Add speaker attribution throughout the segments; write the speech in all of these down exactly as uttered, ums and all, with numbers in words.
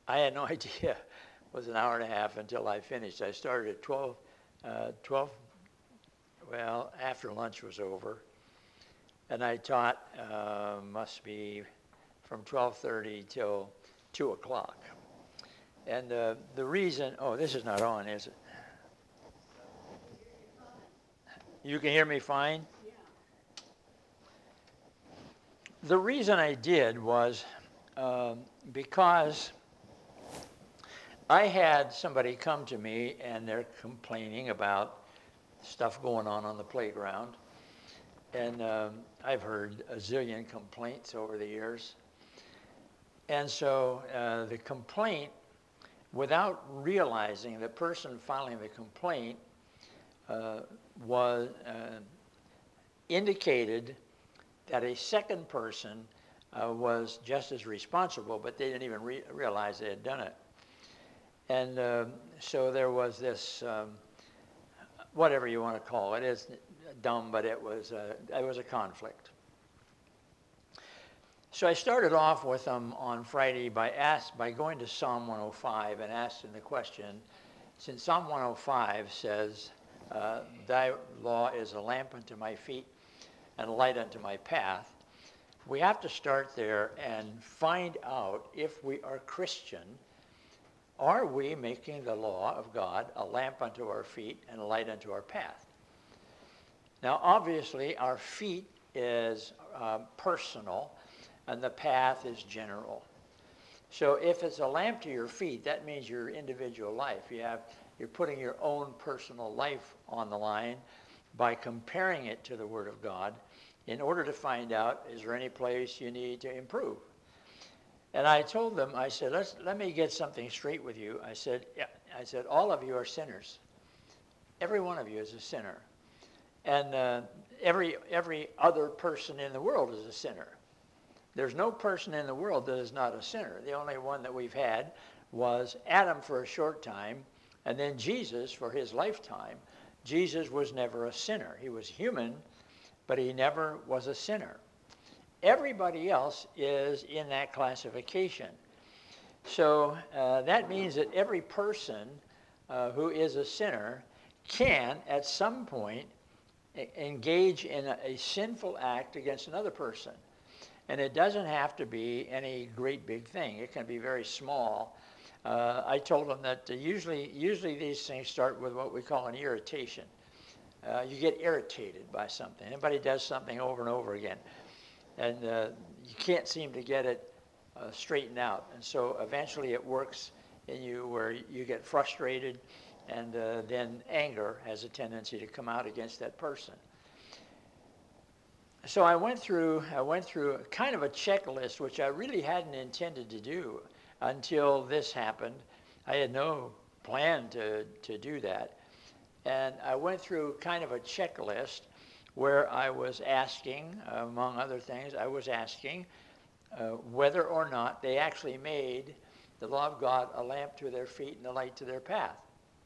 Speaker 1: I had no idea it was an hour and a half until I finished. I started at twelve, uh, twelve, well, after lunch was over. And I taught, uh, must be from twelve thirty till two o'clock. And uh, the reason, oh, this is not on, is it? You can hear me fine? The reason I did was um, because I had somebody come to me and they're complaining about stuff going on on the playground. And um, I've heard a zillion complaints over the years. And so uh, the complaint, without realizing the person filing the complaint uh, was uh, indicated that a second person uh, was just as responsible, but they didn't even re- realize they had done it. And uh, so there was this, um, whatever you want to call it, it's dumb, but it was a, it was a conflict. So I started off with them on Friday by ask, by going to Psalm one oh five and asking the question, since Psalm one oh five says, uh, thy law is a lamp unto my feet and a light unto my path, we have to start there and find out if we are Christian. Are we making the law of God a lamp unto our feet and a light unto our path? Now, obviously, our feet is uh, personal, and the path is general. So if it's a lamp to your feet, that means your individual life. You have, you're putting your own personal life on the line by comparing it to the Word of God in order to find out, is there any place you need to improve? And I told them, I said, Let's, let me get something straight with you. I said, yeah, I said, all of you are sinners. Every one of you is a sinner. And uh, every, every other person in the world is a sinner. There's no person in the world that is not a sinner. The only one that we've had was Adam for a short time, and then Jesus for his lifetime. Jesus was never a sinner. He was human, but he never was a sinner. Everybody else is in that classification. So uh, that means that every person uh, who is a sinner can, at some point, e- engage in a, a sinful act against another person. And it doesn't have to be any great big thing. It can be very small. Uh, I told them that uh, usually, usually these things start with what we call an irritation. Uh, you get irritated by something. Anybody does something over and over again, and uh, you can't seem to get it uh, straightened out. And so eventually it works in you where you get frustrated, and uh, then anger has a tendency to come out against that person. So I went through I went through kind of a checklist, which I really hadn't intended to do until this happened. I had no plan to, to do that. And I went through kind of a checklist where I was asking, among other things, I was asking uh, whether or not they actually made the law of God a lamp to their feet and a light to their path.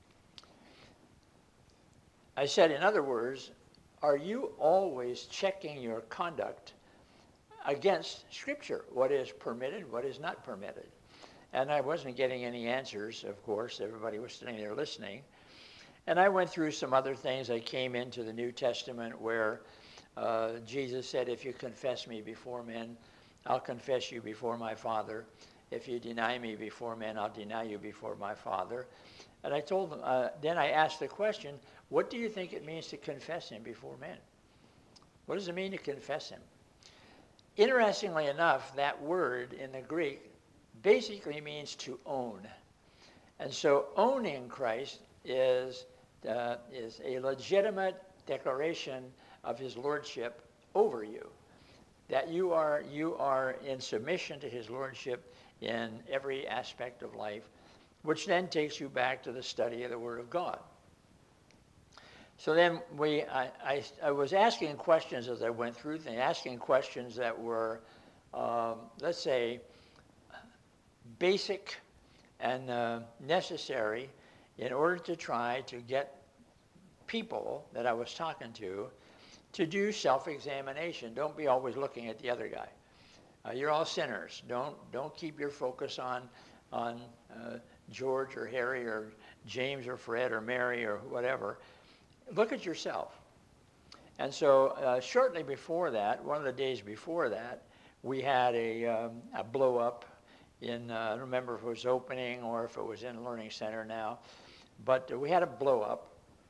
Speaker 1: I said, in other words, are you always checking your conduct against Scripture? What is permitted, what is not permitted? And I wasn't getting any answers, of course. Everybody was sitting there listening. And I went through some other things. I came into the New Testament where uh, Jesus said, if you confess me before men, I'll confess you before my Father. If you deny me before men, I'll deny you before my Father. And I told them, uh, then I asked the question, what do you think it means to confess him before men? What does it mean to confess him? Interestingly enough, that word in the Greek basically means to own. And so owning Christ is, uh, is a legitimate declaration of his lordship over you, that you are, you are in submission to his lordship in every aspect of life, which then takes you back to the study of the Word of God. So then we, I, I, I was asking questions as I went through things, asking questions that were, um, let's say, basic and uh, necessary in order to try to get people that I was talking to to do self-examination. Don't be always looking at the other guy. Uh, you're all sinners. Don't, don't keep your focus on on uh, George or Harry or James or Fred or Mary or whatever. Look at yourself. And so uh, shortly before that, one of the days before that, we had a, um, a blow up in, uh, I don't remember if it was opening or if it was in Learning Center now, but we had a blow up.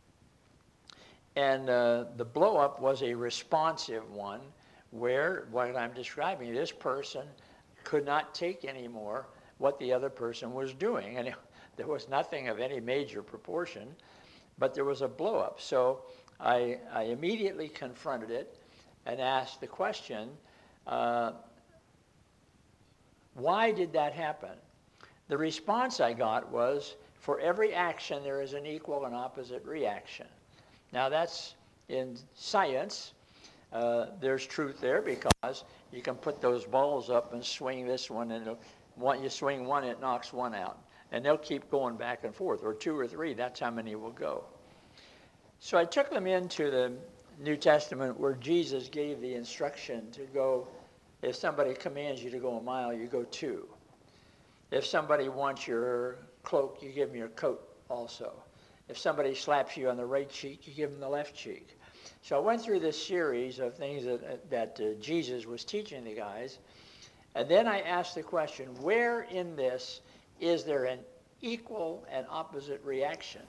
Speaker 1: And uh, the blow up was a responsive one where what I'm describing, this person could not take anymore what the other person was doing. And it, there was nothing of any major proportion, but there was a blow up. So I, I immediately confronted it and asked the question, uh, why did that happen? The response I got was, for every action there is an equal and opposite reaction. Now that's in science, uh, there's truth there because you can put those balls up and swing this one, and one, you swing one, it knocks one out. And they'll keep going back and forth, or two or three, that's how many will go. So I took them into the New Testament where Jesus gave the instruction to go, if somebody commands you to go a mile, you go two. If somebody wants your cloak, you give them your coat also. If somebody slaps you on the right cheek, you give them the left cheek. So I went through this series of things that, that uh, Jesus was teaching the guys. And then I asked the question, where in this is there an equal and opposite reaction?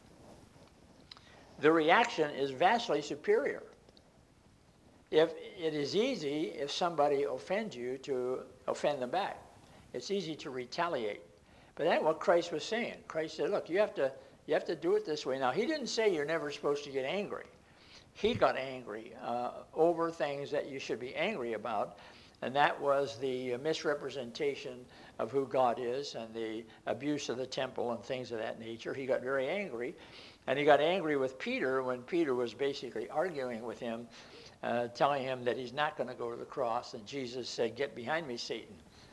Speaker 1: The reaction is vastly superior. If it is easy, if somebody offends you, to offend them back. It's easy to retaliate. But that's what Christ was saying. Christ said, look, you have to you have to do it this way. Now, he didn't say you're never supposed to get angry. He got angry uh, over things that you should be angry about, and that was the misrepresentation of who God is and the abuse of the temple and things of that nature. He got very angry, and he got angry with Peter when Peter was basically arguing with him, uh, telling him that he's not going to go to the cross, and Jesus said, get behind me, Satan.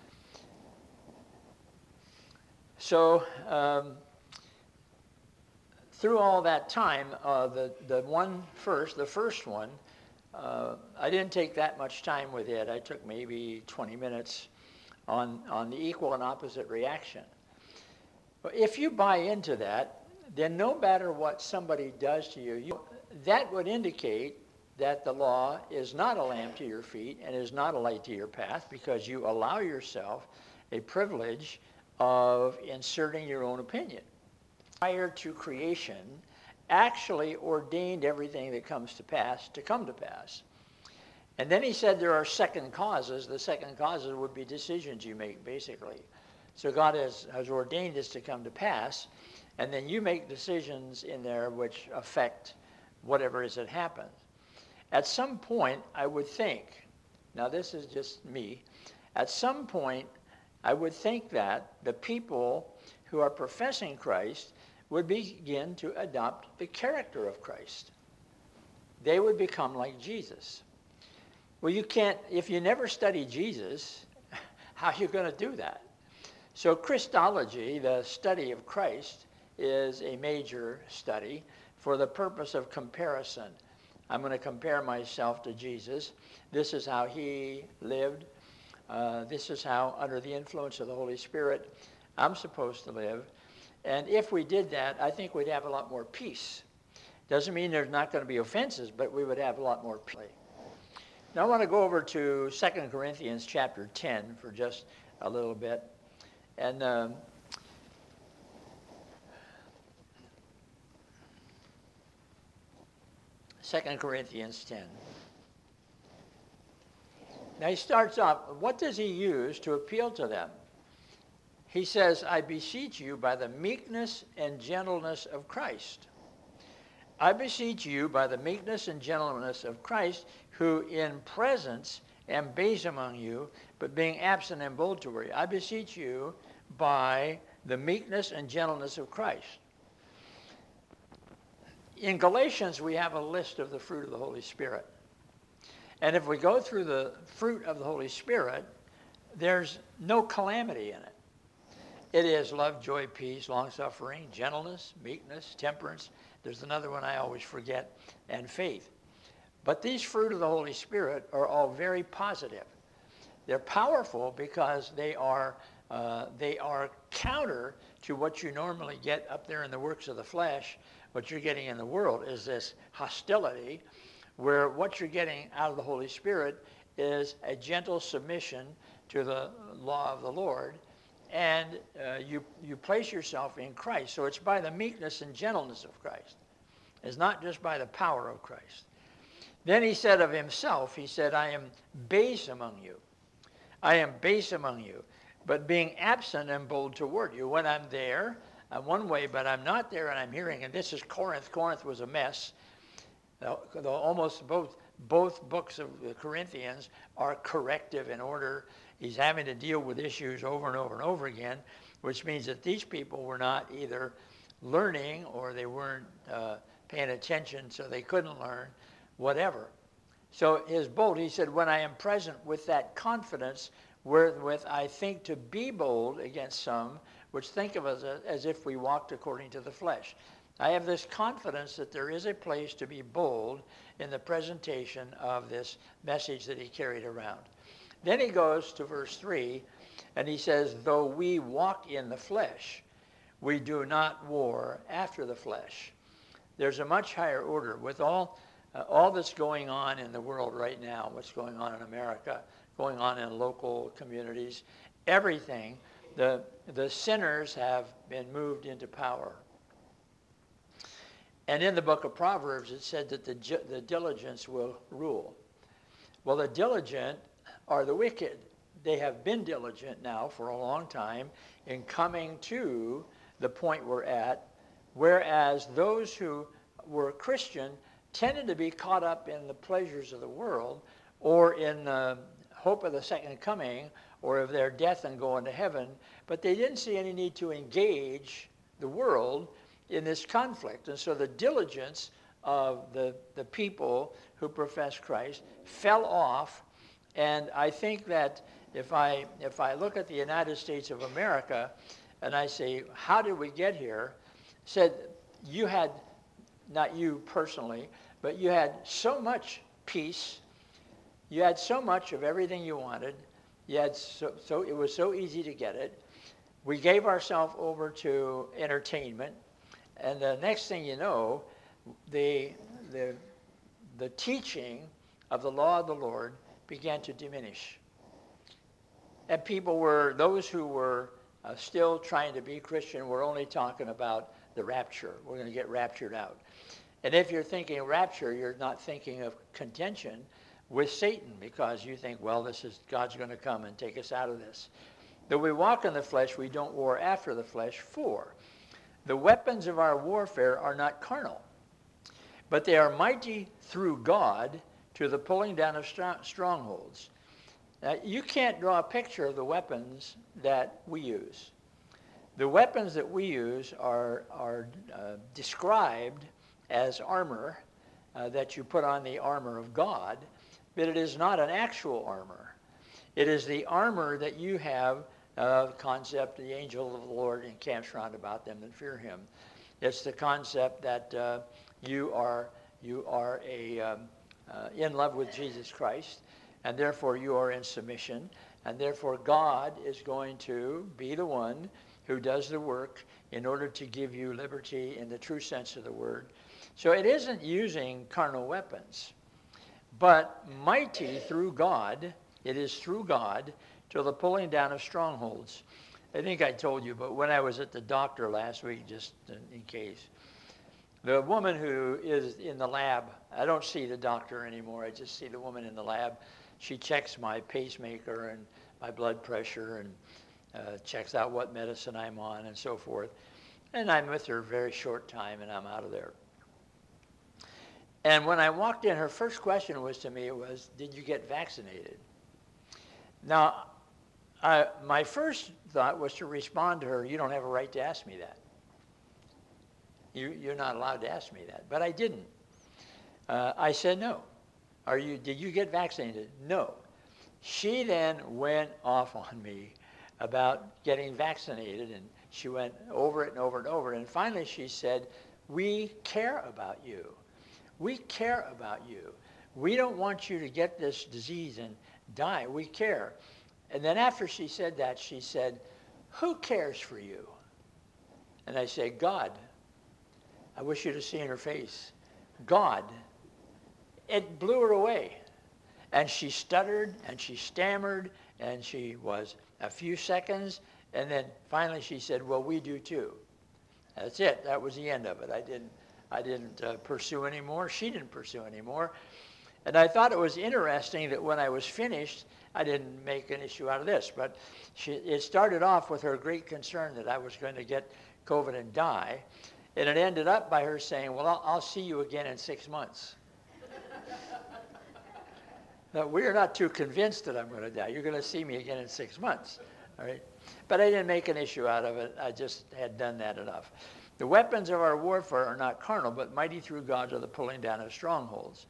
Speaker 1: So um, through all that time, uh, the, the one first, the first one, uh, I didn't take that much time with it. I took maybe twenty minutes on, on the equal and opposite reaction. But if you buy into that, then no matter what somebody does to you, you, that would indicate that the law is not a lamp to your feet and is not a light to your path, because you allow yourself a privilege of inserting your own opinion. Prior to creation, actually ordained everything that comes to pass to come to pass. And then he said there are second causes. The second causes would be decisions you make, basically. So God has, has ordained this to come to pass, and then you make decisions in there which affect whatever is that happens. At some point, I would think, now this is just me, at some point, I would think that the people who are professing Christ would begin to adopt the character of Christ. They would become like Jesus. Well, you can't, if you never study Jesus, how are you going to do that? So Christology, the study of Christ, is a major study for the purpose of comparison. I'm going to compare myself to Jesus. This is how he lived. Uh, this is how, under the influence of the Holy Spirit, I'm supposed to live. And if we did that, I think we'd have a lot more peace. Doesn't mean there's not going to be offenses, but we would have a lot more peace. Now I want to go over to Second Corinthians chapter ten for just a little bit. And um, Second Corinthians ten. Now he starts off, what does he use to appeal to them? He says, I beseech you by the meekness and gentleness of Christ. I beseech you by the meekness and gentleness of Christ, who in presence am base among you, but being absent am bold toward you. I beseech you by the meekness and gentleness of Christ. In Galatians, we have a list of the fruit of the Holy Spirit. And if we go through the fruit of the Holy Spirit, there's no calamity in it. It is love, joy, peace, long-suffering, gentleness, meekness, temperance. There's another one I always forget, and faith. But these fruit of the Holy Spirit are all very positive. They're powerful because they are, uh, they are counter to what you normally get up there in the works of the flesh, what you're getting in the world is this hostility, where what you're getting out of the Holy Spirit is a gentle submission to the law of the Lord, and uh, you, you place yourself in Christ. So it's by the meekness and gentleness of Christ. It's not just by the power of Christ. Then he said of himself, he said, I am base among you. I am base among you, but being absent and bold toward you. When I'm there, I'm one way, but I'm not there and I'm hearing. And this is Corinth. Corinth was a mess. The, the, almost both, both books of the Corinthians are corrective in order. He's having to deal with issues over and over and over again, which means that these people were not either learning or they weren't uh, paying attention, so they couldn't learn, whatever. So his bold, he said, when I am present with that confidence wherewith I think to be bold against some, which think of us as if we walked according to the flesh. I have this confidence that there is a place to be bold in the presentation of this message that he carried around. Then he goes to verse three, and he says, though we walk in the flesh, we do not war after the flesh. There's a much higher order. With all, uh, all that's going on in the world right now, what's going on in America, going on in local communities, everything, the, the sinners have been moved into power. And in the book of Proverbs, it said that the, the diligence will rule. Well, the diligent are the wicked. They have been diligent now for a long time in coming to the point we're at, whereas those who were Christian tended to be caught up in the pleasures of the world or in the hope of the second coming or of their death and going to heaven, but they didn't see any need to engage the world in this conflict. And so the diligence of the, the people who profess Christ fell off. And I think that if I, if I look at the United States of America and I say, how did we get here? Said, you had, not you personally, but you had so much peace. You had so much of everything you wanted. You had so, so it was so easy to get it. We gave ourselves over to entertainment. And the next thing you know, the, the, the teaching of the law of the Lord began to diminish. And people were, those who were uh, still trying to be Christian were only talking about the rapture. We're going to get raptured out. And if you're thinking rapture, you're not thinking of contention with Satan, because you think, well, this is God's going to come and take us out of this. Though we walk in the flesh, we don't war after the flesh. For the weapons of our warfare are not carnal, but they are mighty through God to the pulling down of strongholds. Now, you can't draw a picture of the weapons that we use. The weapons that we use are, are uh, described as armor, uh, that you put on the armor of God, but it is not an actual armor. It is the armor that you have, uh, the concept, the angel of the Lord encamps round about them that fear him. It's the concept that uh, you are, you are a, um, uh, in love with Jesus Christ, and therefore you are in submission, and therefore God is going to be the one who does the work in order to give you liberty in the true sense of the word. So it isn't using carnal weapons, but mighty through God. It is through God to the pulling down of strongholds. I think I told you, but when I was at the doctor last week, just in case, the woman who is in the lab, I don't see the doctor anymore. I just see the woman in the lab. She checks my pacemaker and my blood pressure and uh, checks out what medicine I'm on and so forth. And I'm with her a very short time, and I'm out of there. And when I walked in, her first question was to me was, did you get vaccinated? Now, I, my first thought was to respond to her, you don't have a right to ask me that. You, you're not allowed to ask me that. But I didn't. Uh, I said, no. Are you, did you get vaccinated? No. She then went off on me about getting vaccinated, and she went over it and over and over. And finally she said, we care about you. We care about you. We don't want you to get this disease and die. We care. And then after she said that, she said, who cares for you? And I say, God. I wish you'd have seen her face. God. It blew her away. And she stuttered and she stammered and she was a few seconds. And then finally she said, well, we do too. That's it. That was the end of it. I didn't, I didn't uh, pursue anymore. She didn't pursue anymore. And I thought it was interesting that when I was finished, I didn't make an issue out of this. But she, it started off with her great concern that I was going to get COVID and die. And it ended up by her saying, well, I'll, I'll see you again in six months. Now, we're not too convinced that I'm going to die. You're going to see me again in six months. All right? But I didn't make an issue out of it. I just had done that enough. The weapons of our warfare are not carnal, but mighty through God to the pulling down of strongholds.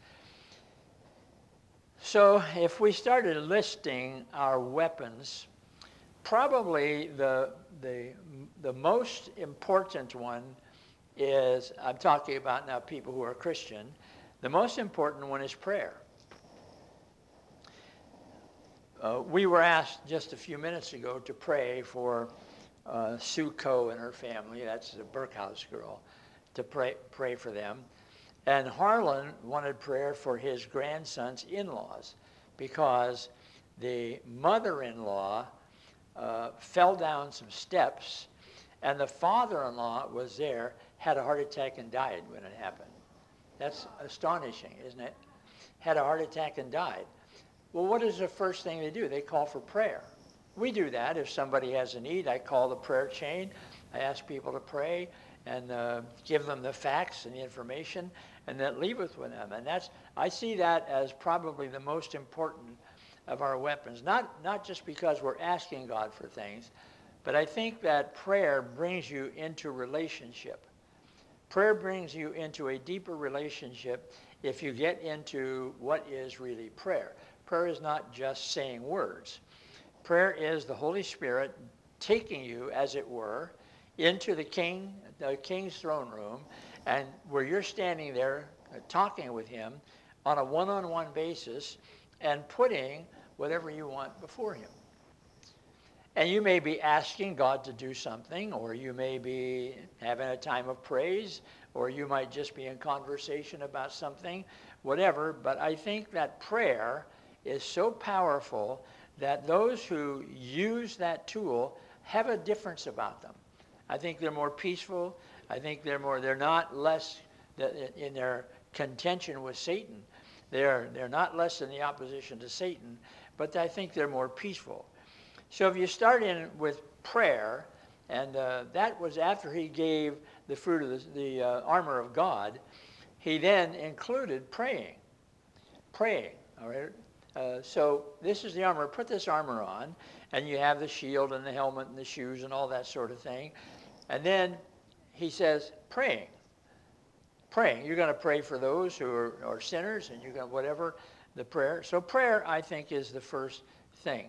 Speaker 1: So if we started listing our weapons, probably the, the, the most important one is, I'm talking about now people who are Christian, the most important one is prayer. Uh, we were asked just a few minutes ago to pray for uh, Sue Coe and her family, that's the Burkhouse girl, to pray, pray for them. And Harlan wanted prayer for his grandson's in-laws because the mother-in-law uh, fell down some steps and the father-in-law was there, had a heart attack and died when it happened. That's astonishing, isn't it? Had a heart attack and died. Well, what is the first thing they do? They call for prayer. We do that. If somebody has a need, I call the prayer chain. I ask people to pray and uh, give them the facts and the information and then leave it with them. And that's, I see that as probably the most important of our weapons. Not, not just because we're asking God for things, but I think that prayer brings you into relationship. Prayer brings you into a deeper relationship if you get into what is really prayer. Prayer is not just saying words. Prayer is the Holy Spirit taking you, as it were, into the king, the king's throne room, and where you're standing there uh, talking with him on a one-on-one basis and putting whatever you want before him. And you may be asking God to do something, or you may be having a time of praise, or you might just be in conversation about something, whatever. But I think that prayer is so powerful that those who use that tool have a difference about them. I think they're more peaceful. I think they're more, they're not less in their contention with Satan. They're, they're not less in the opposition to Satan, but I think they're more peaceful. So if you start in with prayer, and uh, that was after he gave the fruit of the, the uh, armor of God, he then included praying. Praying, all right? Uh, so this is the armor. Put this armor on, and you have the shield and the helmet and the shoes and all that sort of thing. And then he says, praying. Praying. You're going to pray for those who are, are sinners, and you're going to whatever the prayer. So prayer, I think, is the first thing.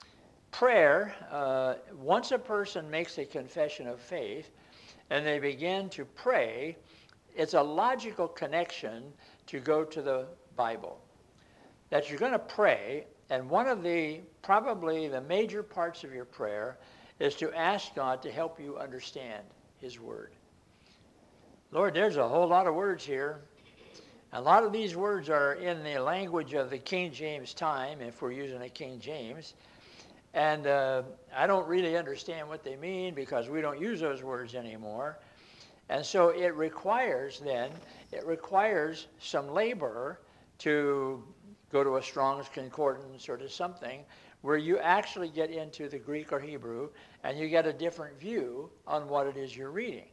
Speaker 1: Prayer, uh, once a person makes a confession of faith and they begin to pray, it's a logical connection to go to the Bible. That you're going to pray, and one of the, probably the major parts of your prayer is to ask God to help you understand his word. Lord, there's a whole lot of words here. A lot of these words are in the language of the King James time, if we're using a King James. And uh, I don't really understand what they mean because we don't use those words anymore. And so it requires then, it requires some labor to go to a Strong's Concordance or to something where you actually get into the Greek or Hebrew and you get a different view on what it is you're reading.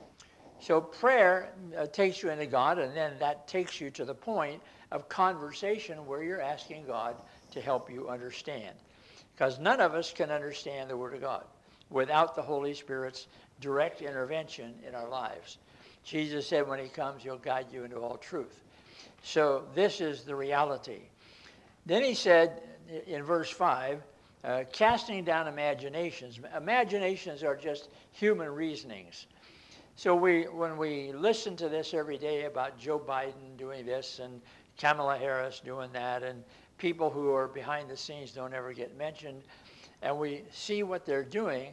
Speaker 1: So prayer uh, takes you into God, and then that takes you to the point of conversation where you're asking God to help you understand. Because none of us can understand the Word of God without the Holy Spirit's direct intervention in our lives. Jesus said when he comes, he'll guide you into all truth. So this is the reality. Then he said in verse five, uh, casting down imaginations. Imaginations are just human reasonings. So we, when we listen to this every day about Joe Biden doing this and Kamala Harris doing that, and people who are behind the scenes don't ever get mentioned, and we see what they're doing,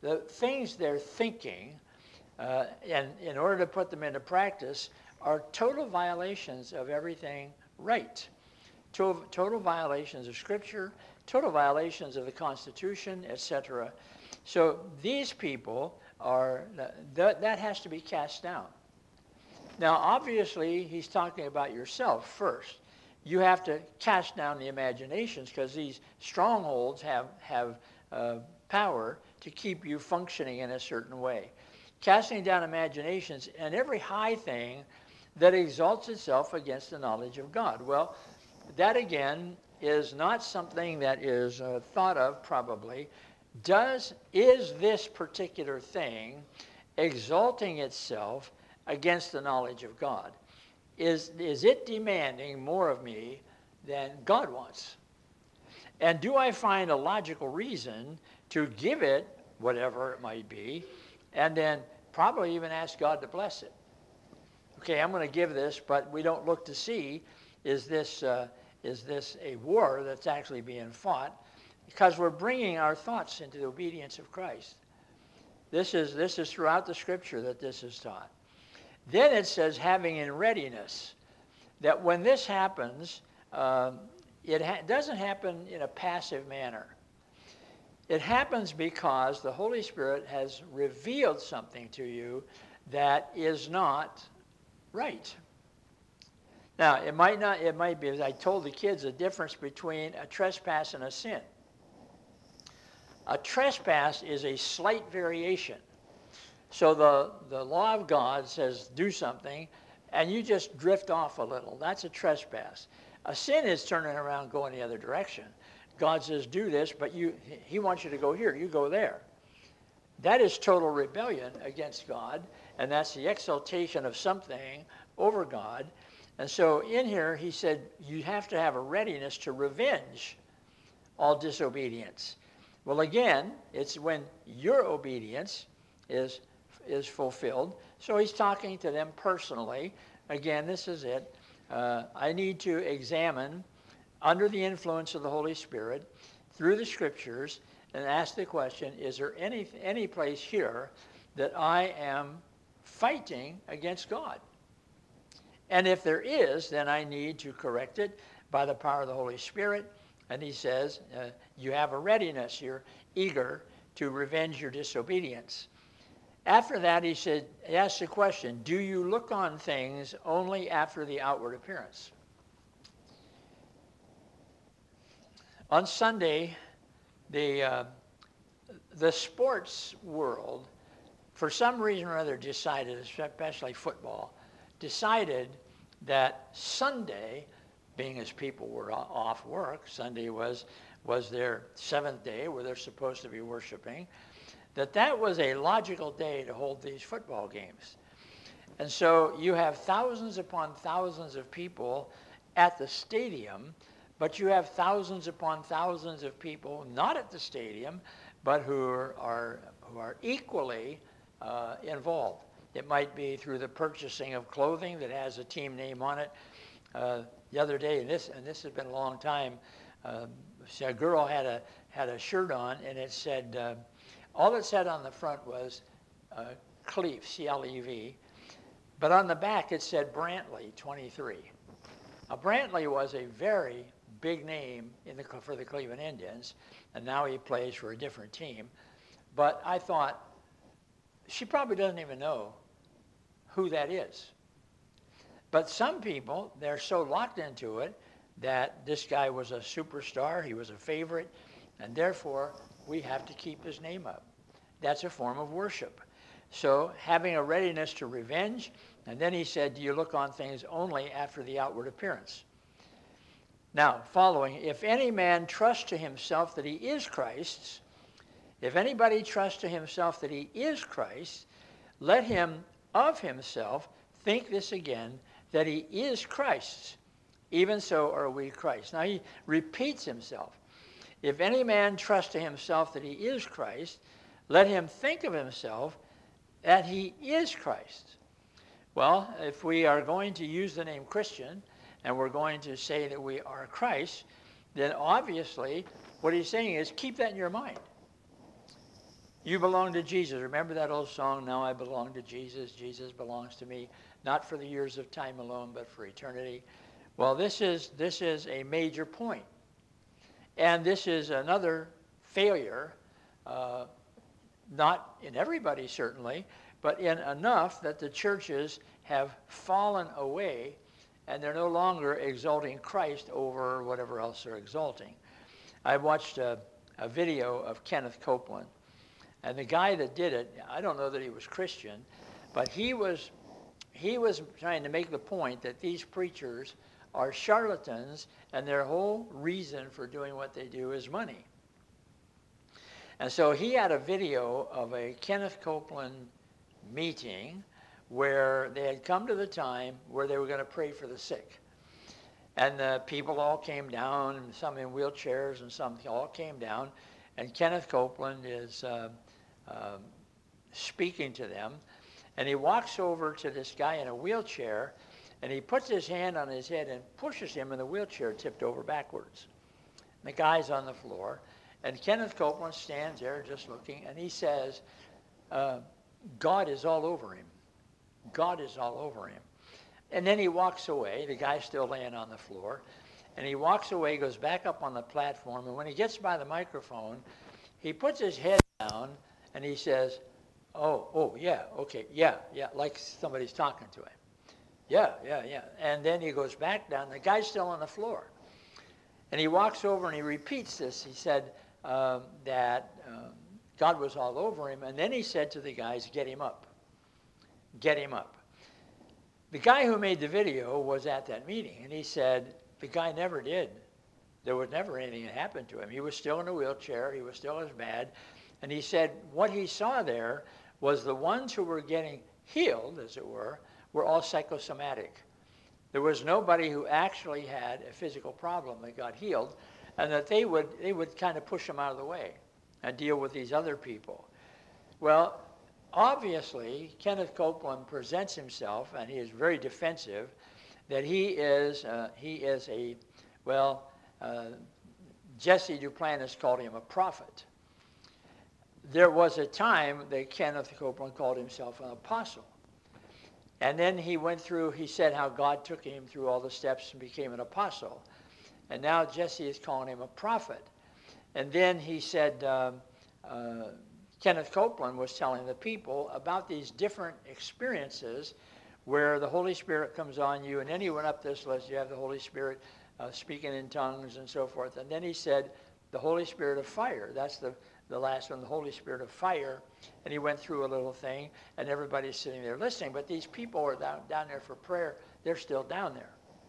Speaker 1: the things they're thinking, uh, and in order to put them into practice, are total violations of everything right. Total, total violations of Scripture, total violations of the Constitution, et cetera. So these people are, th- that has to be cast down. Now, obviously, he's talking about yourself first. You have to cast down the imaginations because these strongholds have, have uh, power to keep you functioning in a certain way. Casting down imaginations and every high thing that exalts itself against the knowledge of God. Well, that again is not something that is uh, thought of probably. Does, is this particular thing exalting itself against the knowledge of God? Is, is it demanding more of me than God wants? And do I find a logical reason to give it, whatever it might be, and then probably even ask God to bless it? Okay, I'm going to give this, but we don't look to see, is this, uh, is this a war that's actually being fought? Because we're bringing our thoughts into the obedience of Christ. This is, this is throughout the Scripture that this is taught. Then it says, having in readiness, that when this happens, um, it ha- doesn't happen in a passive manner. It happens because the Holy Spirit has revealed something to you that is not right. Now, it might not, it might be, as I told the kids, the difference between a trespass and a sin. A trespass is a slight variation. So the, the law of God says do something, and you just drift off a little. That's a trespass. A sin is turning around, going the other direction. God says do this, but you, he wants you to go here. You go there. That is total rebellion against God, and that's the exaltation of something over God. And so in here, he said you have to have a readiness to revenge all disobedience. Well, again, it's when your obedience is is fulfilled. So he's talking to them personally. Again, this is it. Uh, I need to examine under the influence of the Holy Spirit through the Scriptures and ask the question, is there any any place here that I am fighting against God? And if there is, then I need to correct it by the power of the Holy Spirit. And he says, uh, you have a readiness. You're eager to revenge your disobedience. After that, he said, he asked the question, do you look on things only after the outward appearance? On Sunday, the, uh, the sports world, for some reason or other, decided, especially football, decided that Sunday, being as people were off work, Sunday was, was their seventh day where they're supposed to be worshiping, that that was a logical day to hold these football games. And so you have thousands upon thousands of people at the stadium, but you have thousands upon thousands of people not at the stadium, but who are, are, who are equally uh, involved. It might be through the purchasing of clothing that has a team name on it. Uh, the other day, and this, and this has been a long time, uh, a girl had a, had a shirt on, and it said, uh, all it said on the front was uh, Cleve, C L E V, but on the back it said Brantley, twenty-three. Now, Brantley was a very big name in the, for the Cleveland Indians, and now he plays for a different team. But I thought, she probably doesn't even know who that is. But some people, they're so locked into it that this guy was a superstar, he was a favorite, and therefore we have to keep his name up. That's a form of worship. So having a readiness to revenge, and then he said, do you look on things only after the outward appearance? Now, following, if any man trusts to himself that he is Christ's, if anybody trusts to himself that he is Christ, let him of himself think this again, that he is Christ's. Even so are we Christ. Now he repeats himself. If any man trust to himself that he is Christ, let him think of himself that he is Christ. Well, if we are going to use the name Christian, and we're going to say that we are Christ, then obviously what he's saying is keep that in your mind. You belong to Jesus. Remember that old song, Now I Belong to Jesus, Jesus belongs to me, not for the years of time alone, but for eternity. Well, this is, this is a major point. And this is another failure, uh, not in everybody certainly, but in enough that the churches have fallen away and they're no longer exalting Christ over whatever else they're exalting. I watched a, a video of Kenneth Copeland, and the guy that did it, I don't know that he was Christian, but he was, he was trying to make the point that these preachers are charlatans and their whole reason for doing what they do is money. And so he had a video of a Kenneth Copeland meeting where they had come to the time where they were going to pray for the sick. And the people all came down, some in wheelchairs and some all came down, and Kenneth Copeland is uh, uh, speaking to them. And he walks over to this guy in a wheelchair, and he puts his hand on his head and pushes him, and the wheelchair tipped over backwards. And the guy's on the floor, and Kenneth Copeland stands there just looking, and he says, uh, God is all over him. God is all over him. And then he walks away. The guy's still laying on the floor. And he walks away, goes back up on the platform, and when he gets by the microphone, he puts his head down, and he says, oh, oh, yeah, okay, yeah, yeah, like somebody's talking to him. Yeah, yeah, yeah. And then he goes back down. The guy's still on the floor. And he walks over and he repeats this. He said um, that um, God was all over him. And then he said to the guys, get him up. Get him up. The guy who made the video was at that meeting. And he said, the guy never did. There was never anything that happened to him. He was still in a wheelchair. He was still as bad. And he said what he saw there was the ones who were getting healed, as it were, were all psychosomatic. There was nobody who actually had a physical problem that got healed, and that they would, they would kind of push them out of the way and deal with these other people. Well, obviously, Kenneth Copeland presents himself, and he is very defensive, that he is, uh, he is a, well, uh, Jesse Duplantis called him a prophet. There was a time that Kenneth Copeland called himself an apostle. And then he went through, he said how God took him through all the steps and became an apostle. And now Jesse is calling him a prophet. And then he said, um, uh, Kenneth Copeland was telling the people about these different experiences where the Holy Spirit comes on you. And then he went up this list, you have the Holy Spirit uh, speaking in tongues and so forth. And then he said, the Holy Spirit of fire. That's the, the last one, the Holy Spirit of fire. And he went through a little thing, and everybody's sitting there listening. But these people are down, down there for prayer. They're still down there.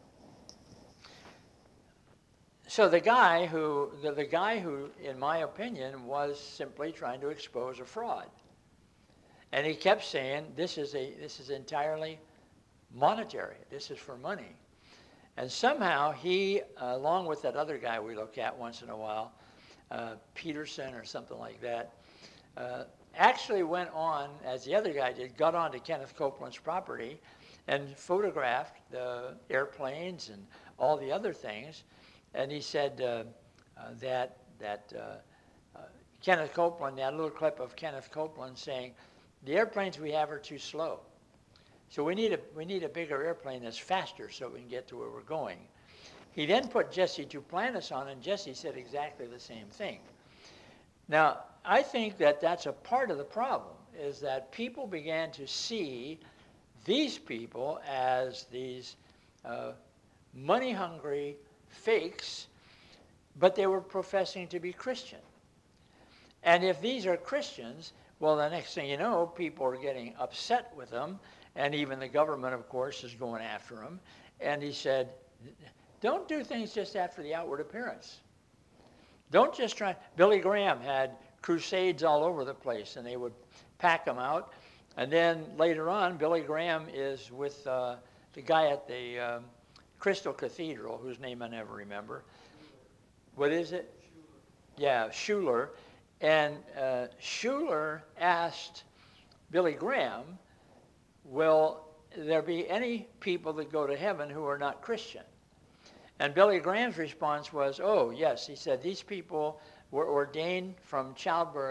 Speaker 1: So the guy who, the, the guy who, in my opinion, was simply trying to expose a fraud. And he kept saying, this is, a, this is entirely monetary. This is for money. And somehow he, uh, along with that other guy we look at once in a while, uh, Peterson or something like that, uh, actually went on, as the other guy did, got onto Kenneth Copeland's property and photographed the airplanes and all the other things. And he said uh, uh, that, that uh, uh, Kenneth Copeland, that little clip of Kenneth Copeland saying, the airplanes we have are too slow. So we need a, we need a bigger airplane that's faster so we can get to where we're going. He then put Jesse Duplantis on, and Jesse said exactly the same thing. Now, I think that that's a part of the problem, is that people began to see these people as these uh, money-hungry fakes, but they were professing to be Christian. And if these are Christians, well, the next thing you know, people are getting upset with them, and even the government, of course, is going after them. And he said, don't do things just after the outward appearance. Don't just try. Billy Graham had crusades all over the place, and they would pack them out. And then later on, Billy Graham is with uh, the guy at the um, Crystal Cathedral, whose name I never remember. What is it? Schuler. Yeah, Schuler. And uh, Schuler asked Billy Graham, will there be any people that go to heaven who are not Christian? And Billy Graham's response was, oh, yes. He said, these people were ordained from childbirth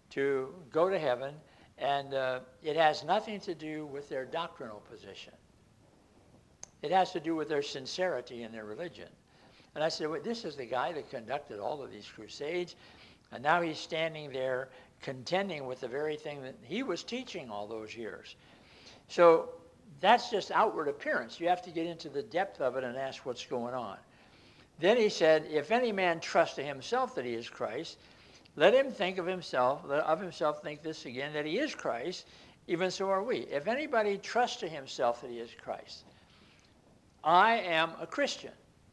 Speaker 1: to go to heaven, and uh, it has nothing to do with their doctrinal position. It has to do with their sincerity in their religion. And I said, well, this is the guy that conducted all of these crusades, and now he's standing there contending with the very thing that he was teaching all those years. So that's just outward appearance. You have to get into the depth of it and ask what's going on. Then he said, if any man trust to himself that he is Christ, let him think of himself, let of himself think this again, that he is Christ, even so are we. If anybody trusts to himself that he is Christ, I am a Christian.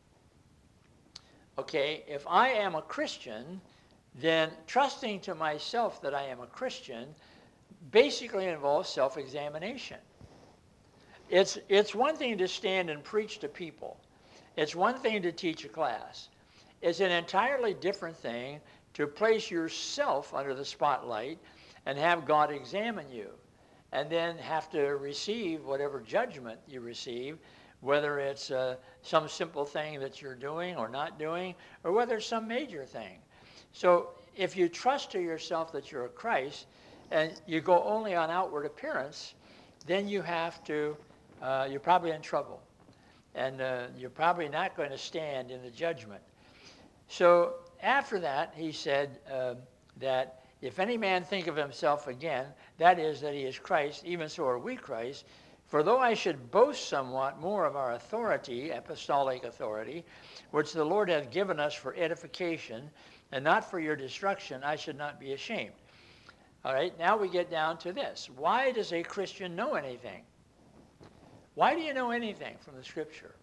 Speaker 1: Okay, if I am a Christian, then trusting to myself that I am a Christian basically involves self-examination. It's, it's one thing to stand and preach to people. It's one thing to teach a class. It's an entirely different thing to place yourself under the spotlight and have God examine you, and then have to receive whatever judgment you receive, whether it's uh, some simple thing that you're doing or not doing, or whether it's some major thing. So if you trust to yourself that you're a Christ, and you go only on outward appearance, then you have to, uh, you're probably in trouble. And uh, you're probably not going to stand in the judgment. So after that, he said uh, that if any man think of himself again, that is, that he is Christ, even so are we Christ. For though I should boast somewhat more of our authority, apostolic authority, which the Lord hath given us for edification, and not for your destruction, I should not be ashamed. All right, now we get down to this. Why does a Christian know anything? Why do you know anything from the Scripture?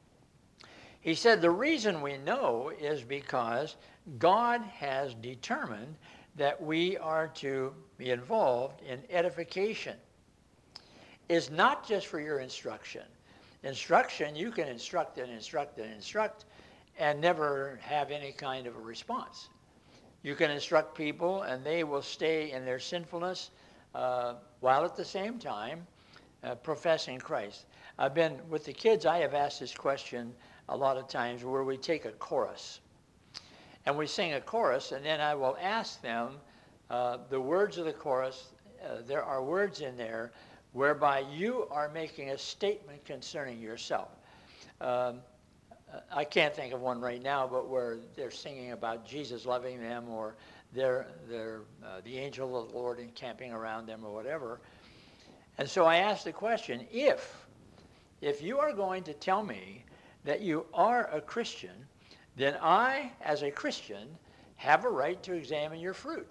Speaker 1: He said the reason we know is because God has determined that we are to be involved in edification. It's not just for your instruction. Instruction, you can instruct and instruct and instruct and never have any kind of a response. You can instruct people and they will stay in their sinfulness uh, while at the same time Uh, professing Christ. I've been, with the kids, I have asked this question a lot of times where we take a chorus. And we sing a chorus, and then I will ask them uh, the words of the chorus. Uh, there are words in there whereby you are making a statement concerning yourself. Um, I can't think of one right now, but where they're singing about Jesus loving them, or they're, they're, uh, the angel of the Lord encamping around them, or whatever. And so I asked the question, if, if you are going to tell me that you are a Christian, then I, as a Christian, have a right to examine your fruit.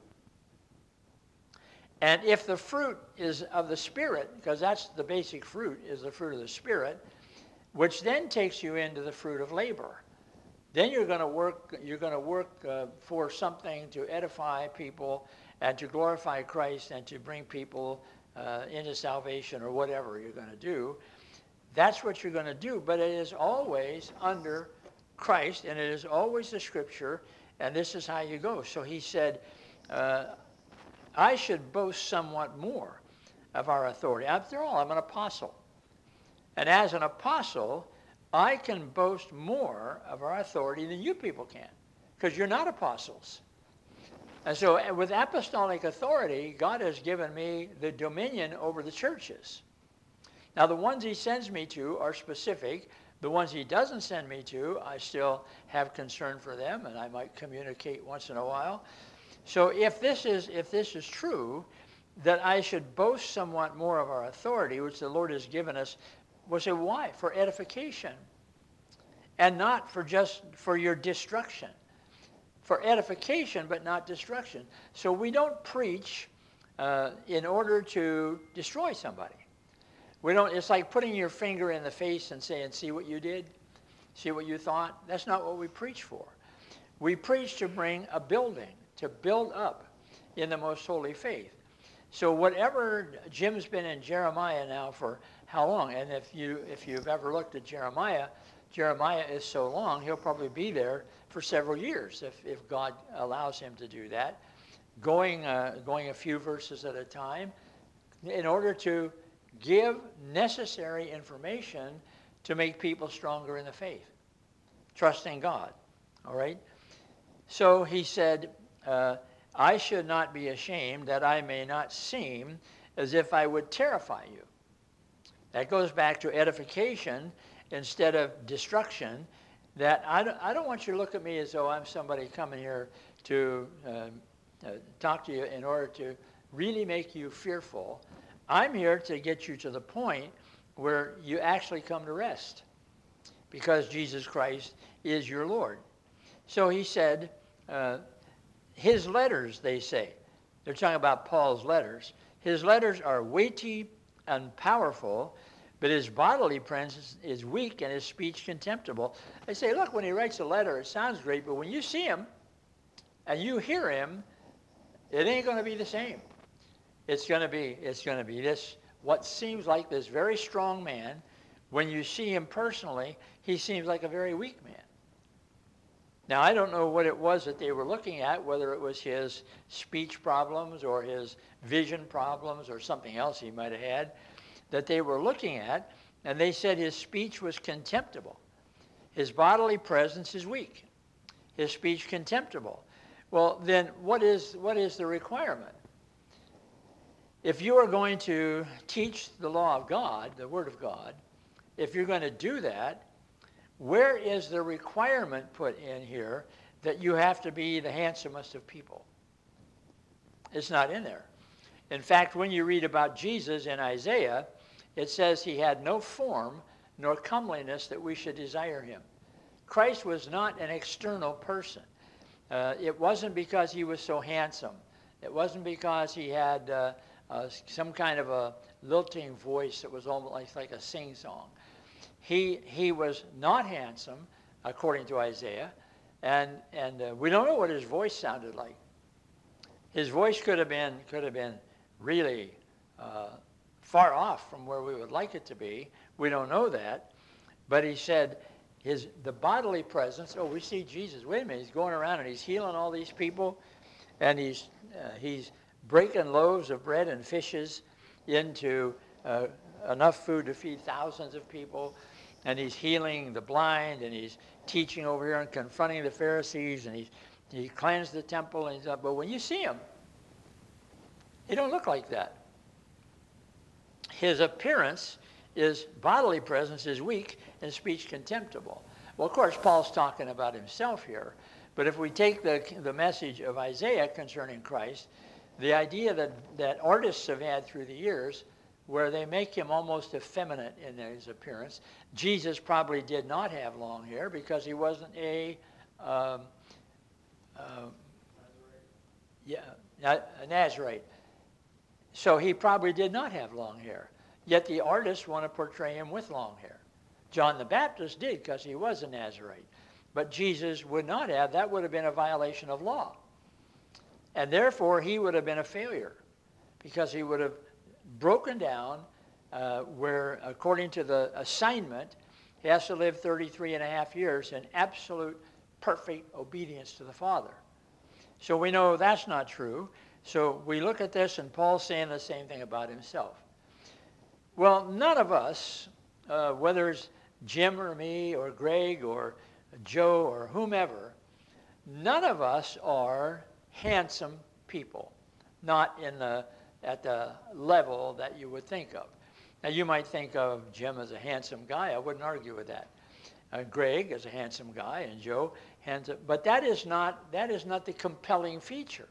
Speaker 1: And if the fruit is of the Spirit, because that's the basic fruit, is the fruit of the Spirit, which then takes you into the fruit of labor. Then you're going to work, you're going to work uh, for something to edify people and to glorify Christ and to bring people Uh, into salvation, or whatever you're going to do. That's what you're going to do, but it is always under Christ, and it is always the Scripture, and this is how you go. So he said, uh, I should boast somewhat more of our authority. After all, I'm an apostle. And as an apostle, I can boast more of our authority than you people can, because you're not apostles. And so with apostolic authority, God has given me the dominion over the churches. Now, the ones he sends me to are specific. The ones he doesn't send me to, I still have concern for them, and I might communicate once in a while. So if this is, if this is true, that I should boast somewhat more of our authority, which the Lord has given us, we'll say, why? For edification, and not for just for your destruction. For edification, but not destruction. So we don't preach uh, in order to destroy somebody. We don't. It's like putting your finger in the face and saying, see what you did? See what you thought? That's not what we preach for. We preach to bring a building, to build up in the most holy faith. So whatever, Jim's been in Jeremiah now for how long? And if, you, if you've ever looked at Jeremiah, Jeremiah is so long, he'll probably be there for several years if, if God allows him to do that, going, uh, going a few verses at a time in order to give necessary information to make people stronger in the faith, trusting God, all right? So he said, uh, I should not be ashamed, that I may not seem as if I would terrify you. That goes back to edification instead of destruction. That I don't, I don't want you to look at me as though I'm somebody coming here to uh, uh, talk to you in order to really make you fearful. I'm here to get you to the point where you actually come to rest, because Jesus Christ is your Lord. So he said, uh, his letters, they say, they're talking about Paul's letters, his letters are weighty and powerful, but his bodily presence is weak and his speech contemptible. They say, look, when he writes a letter, it sounds great, but when you see him and you hear him, it ain't going to be the same. It's going to be, it's going to be this, what seems like this very strong man. When you see him personally, he seems like a very weak man. Now, I don't know what it was that they were looking at, whether it was his speech problems or his vision problems or something else he might have had that they were looking at, and they said his speech was contemptible. His bodily presence is weak. His speech contemptible. Well, then what is, what is the requirement? If you are going to teach the law of God, the Word of God, if you're going to do that, where is the requirement put in here that you have to be the handsomest of people? It's not in there. In fact, when you read about Jesus in Isaiah, it says he had no form nor comeliness that we should desire him. Christ was not an external person. Uh, it wasn't because he was so handsome. It wasn't because he had uh, uh, some kind of a lilting voice that was almost like, like a sing-song. He, he was not handsome, according to Isaiah, and, and uh, we don't know what his voice sounded like. His voice could have been, could have been really uh, far off from where we would like it to be. We don't know that. But he said his the bodily presence, oh, we see Jesus. Wait a minute, he's going around and he's healing all these people, and he's, uh, he's breaking loaves of bread and fishes into uh, enough food to feed thousands of people, and he's healing the blind, and he's teaching over here and confronting the Pharisees, and he's, he cleansed the temple, and he's up. But when you see him, he don't look like that. His appearance, his bodily presence is weak and speech contemptible. Well, of course, Paul's talking about himself here, but if we take the, the message of Isaiah concerning Christ, the idea that, that artists have had through the years, where they make him almost effeminate in his appearance. Jesus probably did not have long hair because he wasn't a, um, uh, yeah, a Nazarite. So he probably did not have long hair. Yet the artists want to portray him with long hair. John the Baptist did because he was a Nazarite. But Jesus would not have. That would have been a violation of law. And therefore, he would have been a failure because he would have broken down uh, where, according to the assignment, he has to live thirty-three and a half years in absolute perfect obedience to the Father. So we know that's not true. So we look at this, and Paul's saying the same thing about himself. Well, none of us, uh, whether it's Jim or me or Greg or Joe or whomever, none of us are handsome people, not in the at the level that you would think of. Now, you might think of Jim as a handsome guy. I wouldn't argue with that. Uh, Greg is a handsome guy, and Joe handsome. But that is not that is not the compelling feature.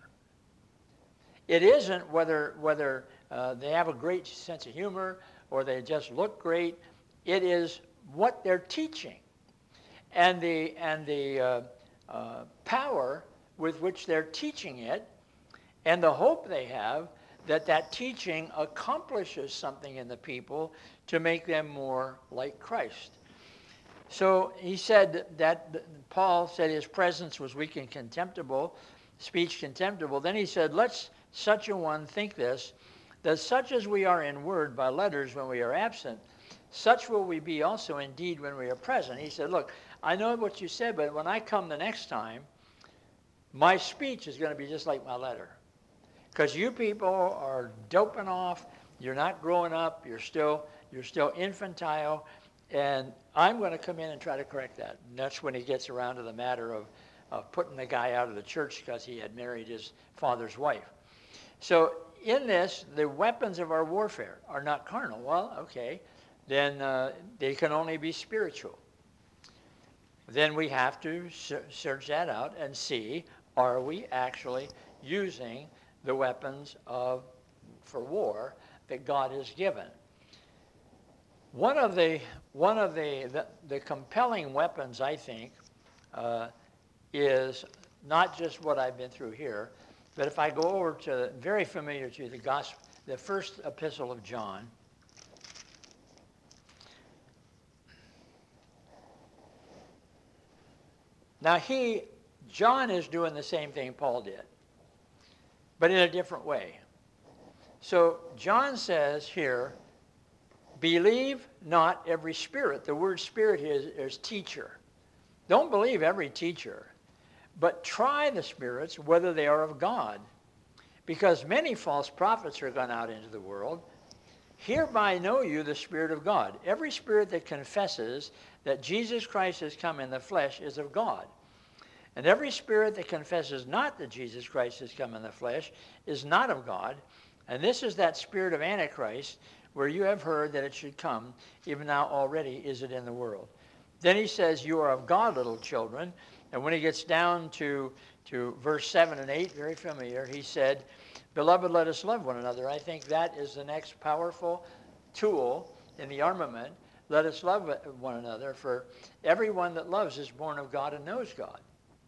Speaker 1: It isn't whether whether uh, they have a great sense of humor or they just look great. It is what they're teaching, and the and the uh, uh, power with which they're teaching it, and the hope they have that that teaching accomplishes something in the people to make them more like Christ. So he said that, Paul said his presence was weak and contemptible, speech contemptible. Then he said, let's such a one think this, that such as we are in word by letters when we are absent, such will we be also indeed when we are present. He said, look, I know what you said, but when I come the next time, my speech is going to be just like my letter. Because you people are doping off, you're not growing up, you're still you're still infantile, and I'm going to come in and try to correct that. And that's when he gets around to the matter of, of putting the guy out of the church because he had married his father's wife. So in this, the weapons of our warfare are not carnal. Well, okay, then uh, they can only be spiritual. Then we have to search that out and see, are we actually using the weapons of for war that God has given? One of the one of the the, the compelling weapons, I think, uh, is not just what I've been through here, but if I go over to, very familiar to the gospel, the first epistle of John. Now he, John is doing the same thing Paul did, but in a different way. So John says here, believe not every spirit. The word spirit is, is teacher. Don't believe every teacher, but try the spirits whether they are of God, because many false prophets are gone out into the world. Hereby know you the Spirit of God. Every spirit that confesses that Jesus Christ has come in the flesh is of God. And every spirit that confesses not that Jesus Christ has come in the flesh is not of God. And this is that spirit of Antichrist, where you have heard that it should come, even now already is it in the world. Then he says, you are of God, little children. And when he gets down to, to verse seven and eight, very familiar, he said, beloved, let us love one another. I think that is the next powerful tool in the armament. Let us love one another, for everyone that loves is born of God and knows God.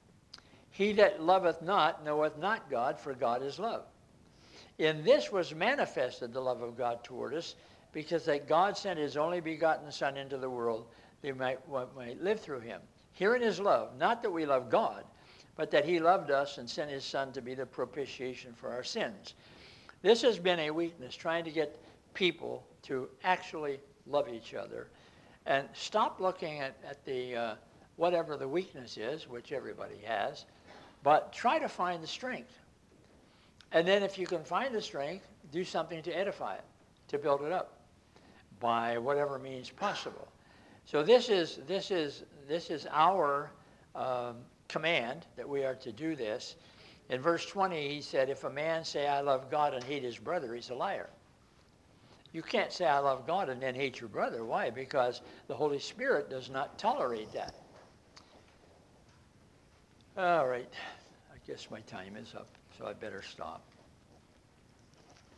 Speaker 1: He that loveth not knoweth not God, for God is love. In this was manifested the love of God toward us, because that God sent his only begotten Son into the world, that we might, might live through him. Herein is love, not that we love God, but that he loved us and sent his Son to be the propitiation for our sins. This has been a weakness, trying to get people to actually love each other and stop looking at, at the uh, whatever the weakness is, which everybody has, but try to find the strength. And then if you can find the strength, do something to edify it, to build it up by whatever means possible. So this is, this is, this is our um, command that we are to do this. In verse twenty, he said, if a man say, I love God and hate his brother, he's a liar. You can't say, I love God and then hate your brother. Why? Because the Holy Spirit does not tolerate that. All right. I guess my time is up, so I better stop.